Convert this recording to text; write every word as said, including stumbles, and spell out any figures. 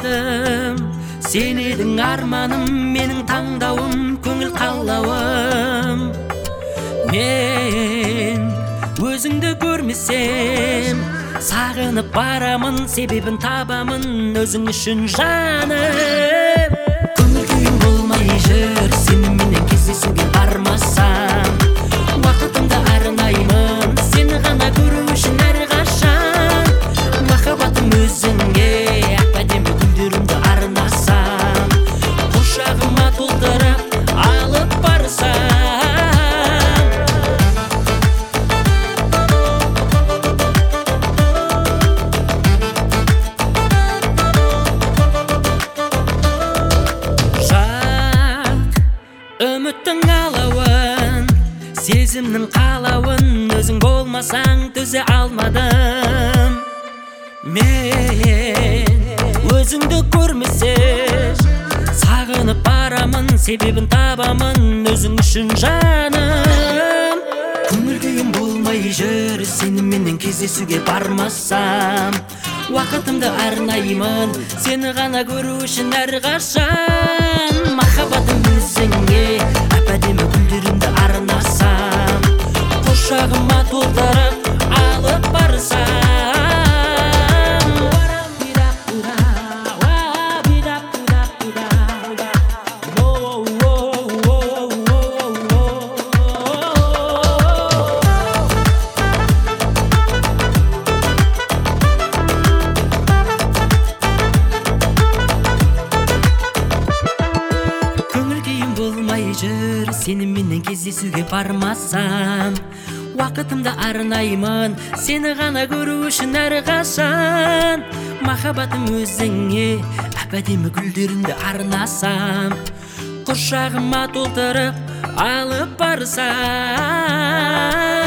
алмадым. Сен едің арманым, менің таңдауым, көңіл қалауым. Мен өзіңді көрмесем сағынып барамын, себебін табамын өзің үшін жаным. Көңіл күйім болмай жүр, сеніменен кездесуге бармасам. Уақытымды арнаймын, сені ғана көру үшін әрқашан. Махаббатым өзіңе, әп-әдемі гүлдерімді арнасам. Құшағыма толтырып алып барсам. Үміттің алауын, сезімнің қалауын, өзің болмасаң төзе алмадым. Мен өзіңді көрмесем сағынып барамын, себебін табамын өзің үшін жаным. Көңіл күйім болмай жүр, сеніменен кездесуге бармасам. Уақытымды арнаймын, сені ғана көру үшін әрқашан. Махаббатым өзіңе, әп-әдемі гүлдерімді арнасам. Құшағыма толтырып алып барсам. Жүр, сеніменен кездесуге бармасам. Уақытымды арнаймын, сені ғана көру үшін әрқашан. Махаббатым өзіңе, әп-әдемі гүлдерімді арнасам. Құшағыма толтырып алып барсам.